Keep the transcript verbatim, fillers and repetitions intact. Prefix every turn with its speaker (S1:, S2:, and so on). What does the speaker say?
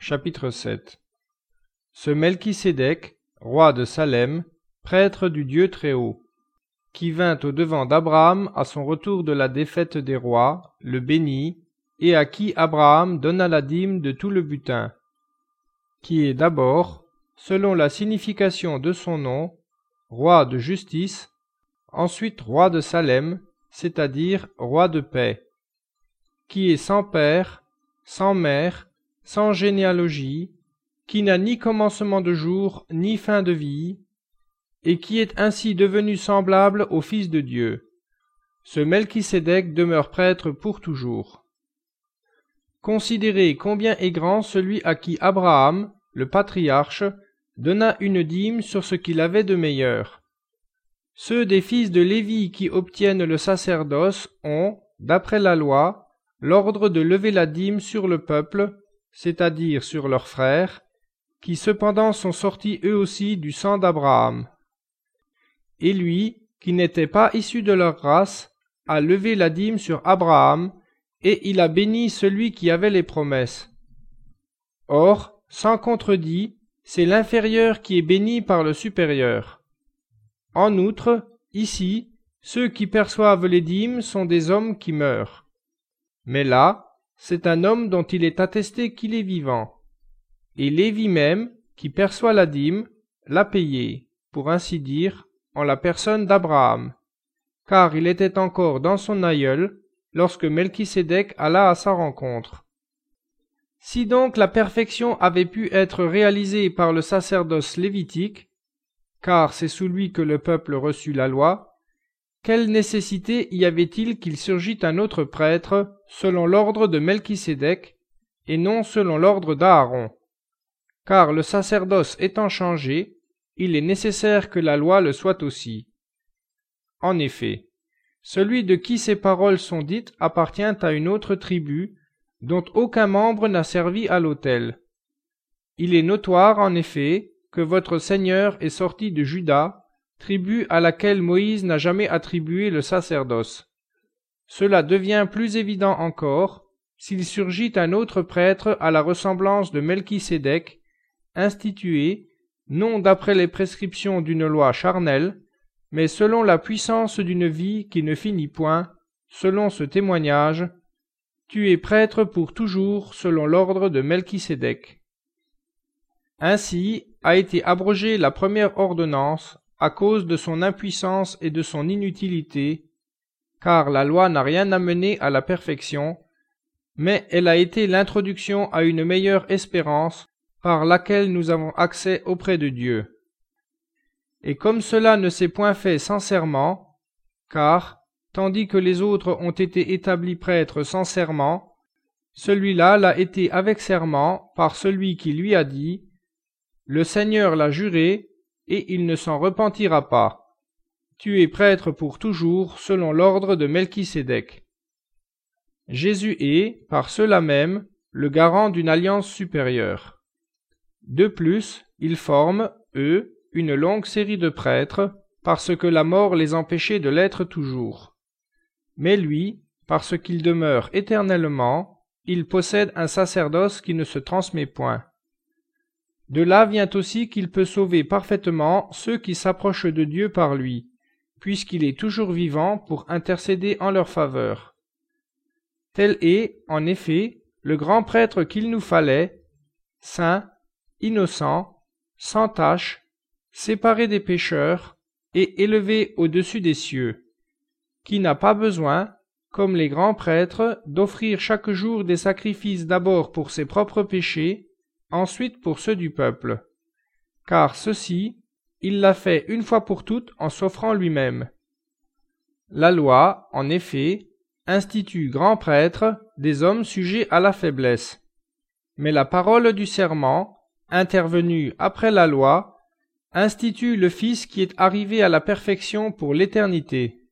S1: Chapitre sept. Ce Melchisédek, roi de Salem, prêtre du Dieu Très-Haut, qui vint au-devant d'Abraham à son retour de la défaite des rois, le bénit, et à qui Abraham donna la dîme de tout le butin, qui est d'abord, selon la signification de son nom, roi de justice, ensuite roi de Salem, c'est-à-dire roi de paix, qui est sans père, sans mère, sans généalogie, qui n'a ni commencement de jour, ni fin de vie, et qui est ainsi devenu semblable au Fils de Dieu. Ce Melchisédek demeure prêtre pour toujours. Considérez combien est grand celui à qui Abraham, le patriarche, donna une dîme sur ce qu'il avait de meilleur. Ceux des fils de Lévi qui obtiennent le sacerdoce ont, d'après la loi, l'ordre de lever la dîme sur le peuple, c'est-à-dire sur leurs frères, qui cependant sont sortis eux aussi du sang d'Abraham. Et lui, qui n'était pas issu de leur race, a levé la dîme sur Abraham, et il a béni celui qui avait les promesses. Or, sans contredit, c'est l'inférieur qui est béni par le supérieur. En outre, ici, ceux qui perçoivent les dîmes sont des hommes qui meurent. Mais là, c'est un homme dont il est attesté qu'il est vivant. Et Lévi même, qui perçoit la dîme, l'a payée, pour ainsi dire, en la personne d'Abraham, car il était encore dans son aïeul, lorsque Melchisédek alla à sa rencontre. Si donc la perfection avait pu être réalisée par le sacerdoce lévitique, car c'est sous lui que le peuple reçut la loi, quelle nécessité y avait-il qu'il surgît un autre prêtre, selon l'ordre de Melchisédek, et non selon l'ordre d'Aaron? Car le sacerdoce étant changé, il est nécessaire que la loi le soit aussi. En effet, celui de qui ces paroles sont dites appartient à une autre tribu, dont aucun membre n'a servi à l'autel. Il est notoire, en effet, que votre Seigneur est sorti de Juda, tribu à laquelle Moïse n'a jamais attribué le sacerdoce. Cela devient plus évident encore, s'il surgit un autre prêtre à la ressemblance de Melchisédek, institué, non d'après les prescriptions d'une loi charnelle, mais selon la puissance d'une vie qui ne finit point, selon ce témoignage, tu es prêtre pour toujours selon l'ordre de Melchisédek. Ainsi a été abrogée la première ordonnance à cause de son impuissance et de son inutilité, car la loi n'a rien amené à la perfection, mais elle a été l'introduction à une meilleure espérance par laquelle nous avons accès auprès de Dieu. Et comme cela ne s'est point fait sans serment, car, tandis que les autres ont été établis prêtres sans serment, celui-là l'a été avec serment par celui qui lui a dit « Le Seigneur l'a juré, et il ne s'en repentira pas. Tu es prêtre pour toujours selon l'ordre de Melchisédek. » Jésus est, par cela même, le garant d'une alliance supérieure. De plus, ils forment, eux, une longue série de prêtres, parce que la mort les empêchait de l'être toujours. Mais lui, parce qu'il demeure éternellement, il possède un sacerdoce qui ne se transmet point. De là vient aussi qu'il peut sauver parfaitement ceux qui s'approchent de Dieu par lui, puisqu'il est toujours vivant pour intercéder en leur faveur. Tel est, en effet, le grand prêtre qu'il nous fallait, saint, innocent, sans tache, séparé des pécheurs et élevé au-dessus des cieux, qui n'a pas besoin, comme les grands prêtres, d'offrir chaque jour des sacrifices d'abord pour ses propres péchés, ensuite pour ceux du peuple, car ceci, il l'a fait une fois pour toutes en s'offrant lui-même. La loi, en effet, institue grands prêtres des hommes sujets à la faiblesse, mais la parole du serment, intervenue après la loi, institue le Fils qui est arrivé à la perfection pour l'éternité.